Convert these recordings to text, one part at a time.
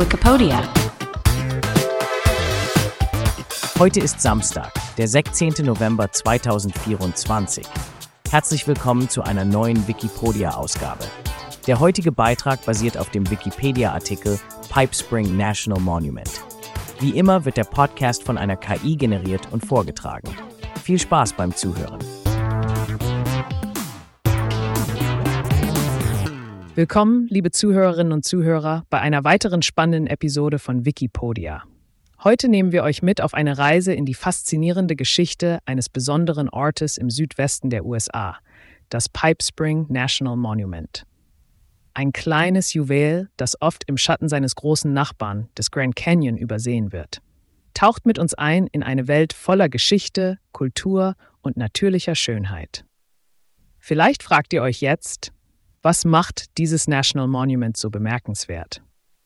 Wikipedia. Heute ist Samstag, der 16. November 2024. Herzlich willkommen zu einer neuen Wikipedia-Ausgabe. Der heutige Beitrag basiert auf dem Wikipedia-Artikel Pipe Spring National Monument. Wie immer wird der Podcast von einer KI generiert und vorgetragen. Viel Spaß beim Zuhören. Willkommen, liebe Zuhörerinnen und Zuhörer, bei einer weiteren spannenden Episode von Wikipedia. Heute nehmen wir euch mit auf eine Reise in die faszinierende Geschichte eines besonderen Ortes im Südwesten der USA, das Pipe Spring National Monument. Ein kleines Juwel, das oft im Schatten seines großen Nachbarn, des Grand Canyon, übersehen wird. Taucht mit uns ein in eine Welt voller Geschichte, Kultur und natürlicher Schönheit. Vielleicht fragt ihr euch jetzt, was macht dieses National Monument so bemerkenswert?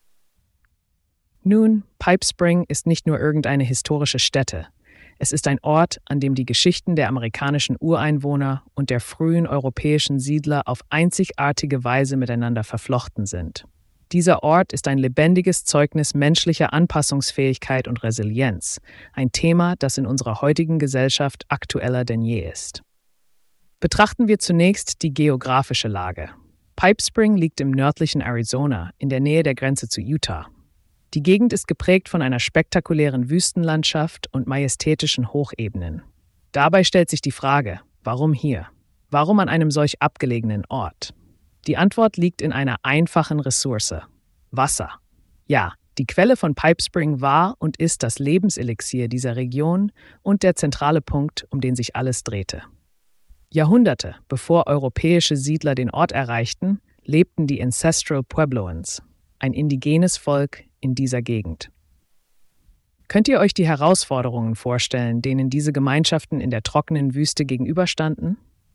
Nun, Pipe Spring ist nicht nur irgendeine historische Stätte. Es ist ein Ort, an dem die Geschichten der amerikanischen Ureinwohner und der frühen europäischen Siedler auf einzigartige Weise miteinander verflochten sind. Dieser Ort ist ein lebendiges Zeugnis menschlicher Anpassungsfähigkeit und Resilienz, ein Thema, das in unserer heutigen Gesellschaft aktueller denn je ist. Betrachten wir zunächst die geografische Lage. Pipe Spring liegt im nördlichen Arizona, in der Nähe der Grenze zu Utah. Die Gegend ist geprägt von einer spektakulären Wüstenlandschaft und majestätischen Hochebenen. Dabei stellt sich die Frage, warum hier? Warum an einem solch abgelegenen Ort? Die Antwort liegt in einer einfachen Ressource: Wasser. Ja, die Quelle von Pipe Spring war und ist das Lebenselixier dieser Region und der zentrale Punkt, um den sich alles drehte. Jahrhunderte bevor europäische Siedler den Ort erreichten, lebten die Ancestral Puebloans, ein indigenes Volk in dieser Gegend. Könnt ihr euch die Herausforderungen vorstellen, denen diese Gemeinschaften in der trockenen Wüste gegenüberstanden?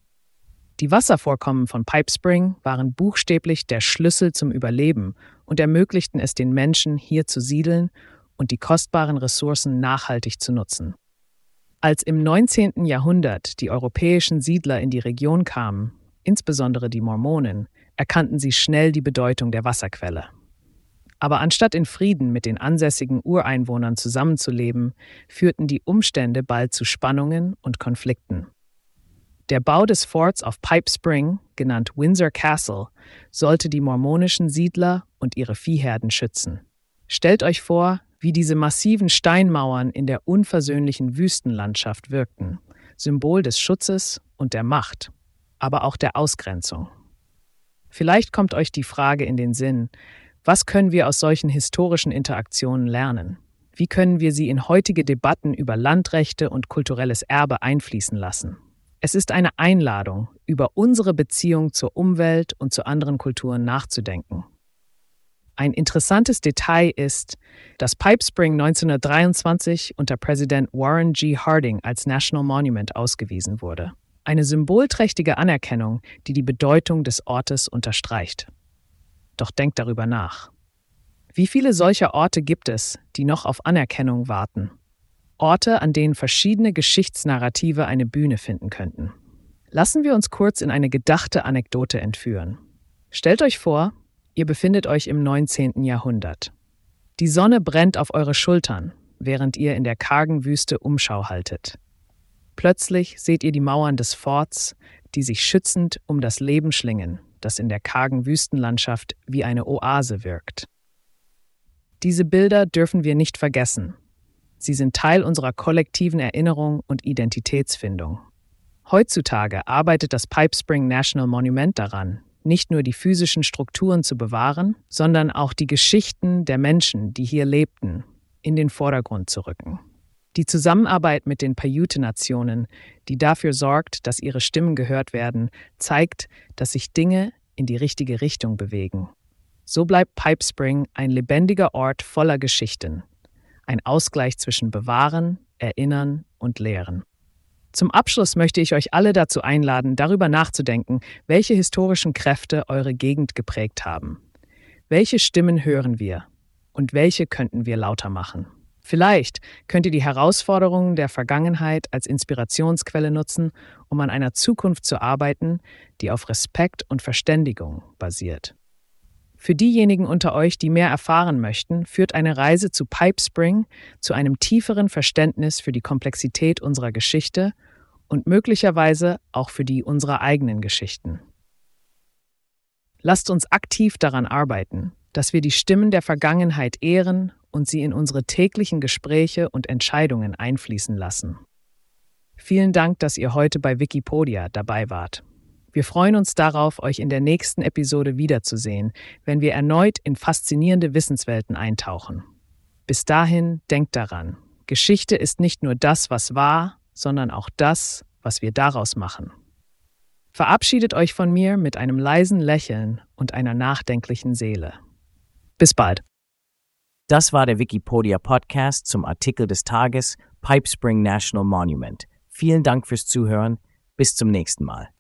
Die Wasservorkommen von Pipe Spring waren buchstäblich der Schlüssel zum Überleben und ermöglichten es den Menschen, hier zu siedeln und die kostbaren Ressourcen nachhaltig zu nutzen. Als im 19. Jahrhundert die europäischen Siedler in die Region kamen, insbesondere die Mormonen, erkannten sie schnell die Bedeutung der Wasserquelle. Aber anstatt in Frieden mit den ansässigen Ureinwohnern zusammenzuleben, führten die Umstände bald zu Spannungen und Konflikten. Der Bau des Forts auf Pipe Spring, genannt Windsor Castle, sollte die mormonischen Siedler und ihre Viehherden schützen. Stellt euch vor, wie diese massiven Steinmauern in der unversöhnlichen Wüstenlandschaft wirkten, Symbol des Schutzes und der Macht, aber auch der Ausgrenzung. Vielleicht kommt euch die Frage in den Sinn: Was können wir aus solchen historischen Interaktionen lernen? Wie können wir sie in heutige Debatten über Landrechte und kulturelles Erbe einfließen lassen? Es ist eine Einladung, über unsere Beziehung zur Umwelt und zu anderen Kulturen nachzudenken. Ein interessantes Detail ist, dass Pipe Spring 1923 unter Präsident Warren G. Harding als National Monument ausgewiesen wurde. Eine symbolträchtige Anerkennung, die die Bedeutung des Ortes unterstreicht. Doch denkt darüber nach. Wie viele solcher Orte gibt es, die noch auf Anerkennung warten? Orte, an denen verschiedene Geschichtsnarrative eine Bühne finden könnten. Lassen wir uns kurz in eine gedachte Anekdote entführen. Stellt euch vor, ihr befindet euch im 19. Jahrhundert. Die Sonne brennt auf eure Schultern, während ihr in der kargen Wüste Umschau haltet. Plötzlich seht ihr die Mauern des Forts, die sich schützend um das Leben schlingen, das in der kargen Wüstenlandschaft wie eine Oase wirkt. Diese Bilder dürfen wir nicht vergessen. Sie sind Teil unserer kollektiven Erinnerung und Identitätsfindung. Heutzutage arbeitet das Pipe Spring National Monument daran, nicht nur die physischen Strukturen zu bewahren, sondern auch die Geschichten der Menschen, die hier lebten, in den Vordergrund zu rücken. Die Zusammenarbeit mit den Paiute-Nationen, die dafür sorgt, dass ihre Stimmen gehört werden, zeigt, dass sich Dinge in die richtige Richtung bewegen. So bleibt Pipe Spring ein lebendiger Ort voller Geschichten, ein Ausgleich zwischen Bewahren, Erinnern und Lehren. Zum Abschluss möchte ich euch alle dazu einladen, darüber nachzudenken, welche historischen Kräfte eure Gegend geprägt haben. Welche Stimmen hören wir und welche könnten wir lauter machen? Vielleicht könnt ihr die Herausforderungen der Vergangenheit als Inspirationsquelle nutzen, um an einer Zukunft zu arbeiten, die auf Respekt und Verständigung basiert. Für diejenigen unter euch, die mehr erfahren möchten, führt eine Reise zu Pipe Spring zu einem tieferen Verständnis für die Komplexität unserer Geschichte und möglicherweise auch für die unserer eigenen Geschichten. Lasst uns aktiv daran arbeiten, dass wir die Stimmen der Vergangenheit ehren und sie in unsere täglichen Gespräche und Entscheidungen einfließen lassen. Vielen Dank, dass ihr heute bei Wikipedia dabei wart. Wir freuen uns darauf, euch in der nächsten Episode wiederzusehen, wenn wir erneut in faszinierende Wissenswelten eintauchen. Bis dahin, denkt daran, Geschichte ist nicht nur das, was war, sondern auch das, was wir daraus machen. Verabschiedet euch von mir mit einem leisen Lächeln und einer nachdenklichen Seele. Bis bald. Das war der Wikipedia Podcast zum Artikel des Tages Pipe Spring National Monument. Vielen Dank fürs Zuhören. Bis zum nächsten Mal.